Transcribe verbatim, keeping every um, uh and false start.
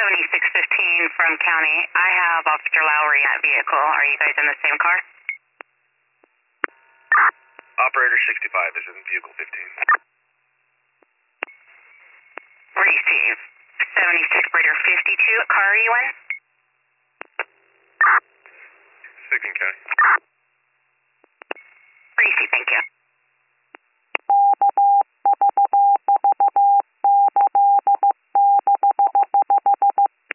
seventy-six fifteen from County. I have Officer Lowry at vehicle. Are you guys in the same car? Operator sixty-five is in vehicle fifteen. Receive. seventy-six Breeder fifty-two. What car are you in? Sigmund County. Receive, thank you.